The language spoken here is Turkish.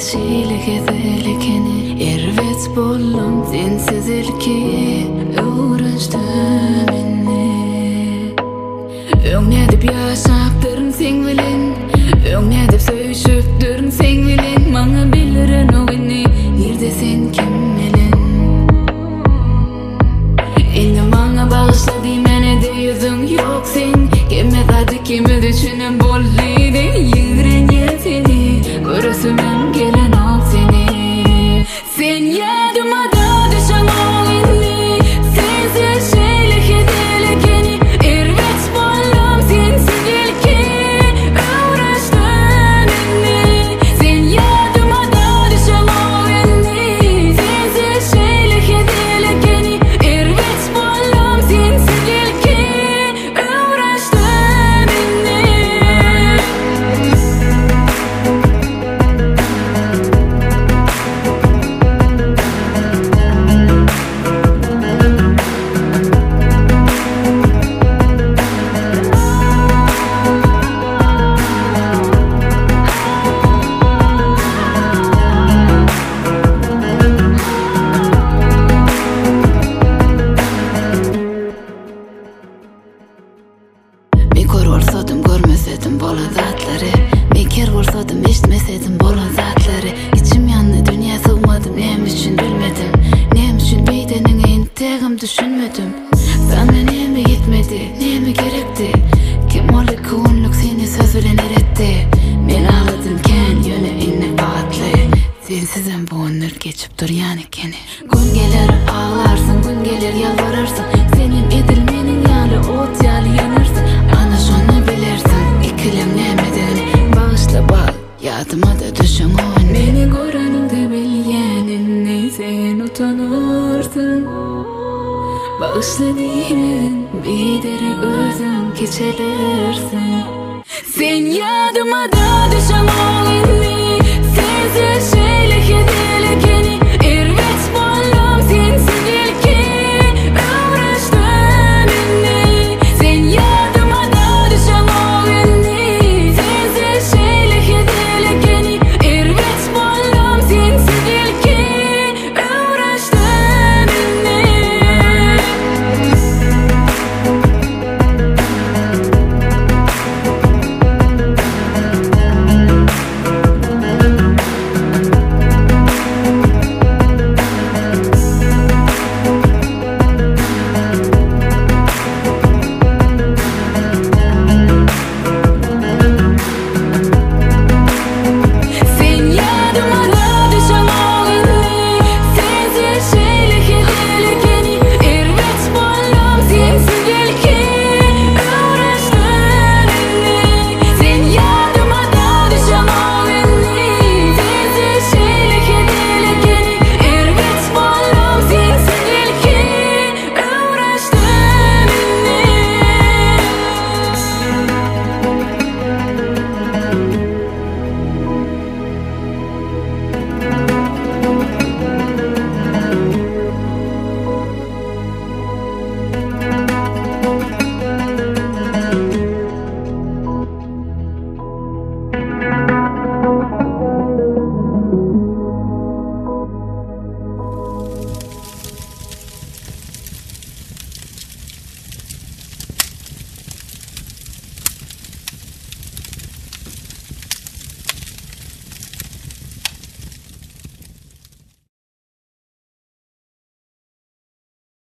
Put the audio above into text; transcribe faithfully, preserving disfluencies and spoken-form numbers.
şeyle gezelekeni ervet bollum sensiz ilki uğraştım inni öňe dip ýaşapdyryn sen bilen öňe dip söýüşüpdyryn sen bilen maňa bilirin o inni ýerde sen kim bilen indi maňa bagışlady mene de ýüzüň ýok sen kime zady kime düşünen bollydy ýüreğe seni görüsümem gelen al seni sen yadıma da düşen ol inni sensiz şeyle gezelekeni ervet bollum sensiz ilki uğraştım inni sen yadıma da düşen ol inni sensiz şeyle gezelekeni ervet bollum sensiz ilki uğraştım inni Mekor bolsadım görmesedim bolan zatlary Meker bolsadım eşitmesedim bolan zatlary İçim yandy dünýä sığmadım näme üçin bilmedim näme üçin beýdeniň entegim düşünmedim Sana näme yetmedi näme gerekdi kim oly kownluk seni söz bilen eretdi men ağladym kän ýöne inne batly sensizem bu ömür geçip durýan ekeni gün geler ağlarsın gün geler ýalvararsın senin edilmeniň ýaly ot ýaly ýanarsın ana şonu bilersin ikilim nämeden bağışla bak yadıma da düşün o meni göreninde bilýänini sen utanırsın bağışla diýmen bidere özüň keçelersin sen yadıma da düşen ol inni sensiz